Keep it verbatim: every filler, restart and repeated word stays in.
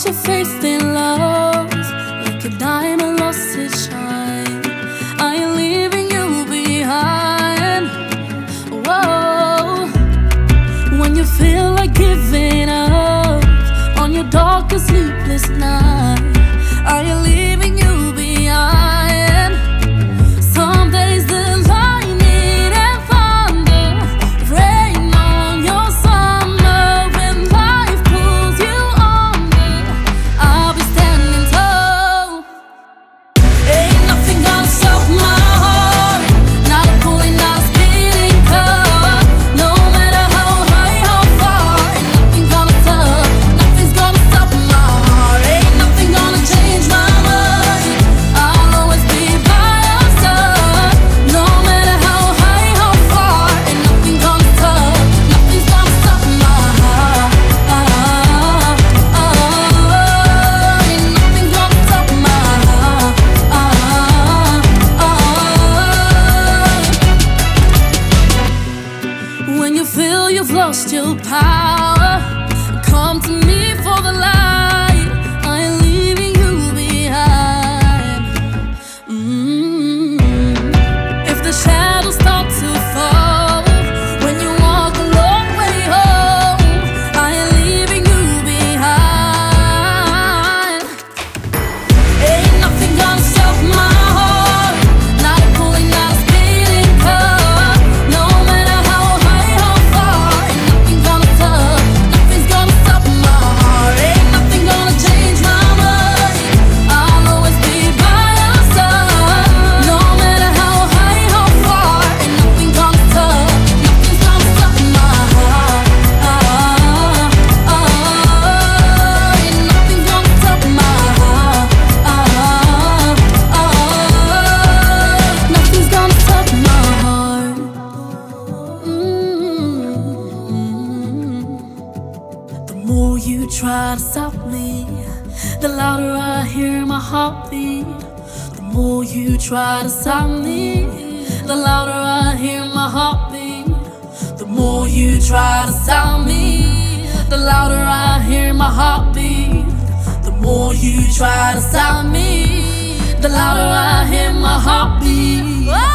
lost your faith in love, like a diamond lost its shine. I ain't leaving you behind. Whoa. When you feel like giving up on your darkest sleepless night, I ain't leaving you behind. Some days the lightning and thunder rain on your summer. When life pulls you under, I'll be standing tall. Ain't nothing gonna stop my heart, not a pulling, not a speeding car. No matter how high, how far, ain't nothing gonna stop, nothing's gonna stop my heart. Ain't nothing gonna change my mind, I'll always be by your side. No matter how high, how far, ain't nothing gonna stop, nothing's gonna stop my heart. Ain't nothing gonna stop my heart. When you feel you've lost your power, come to me for the light. I ain't leaving you behind. Mm. If the shadows start to fall, when you walk a long way home, I ain't leaving you behind. Ain't nothing gonna stop my heart, not a pulling, not a speeding car. No matter how high, how far, ain't nothing gonna stop, nothing's gonna stop my heart. Ain't nothing gonna change my mind, I'll always be by your side. No matter how high, how far, ain't nothing gonna stop, nothing's gonna stop my heart. Ain't nothing gonna stop my heart. Nothing's gonna stop my heart. Mm. The more you try to stop me, the louder I hear my heartbeat. The more you try to stop me, the louder I hear my heartbeat. The more you try to stop me, the louder I hear my heartbeat. The more you try to stop me, the louder I hear my heartbeat.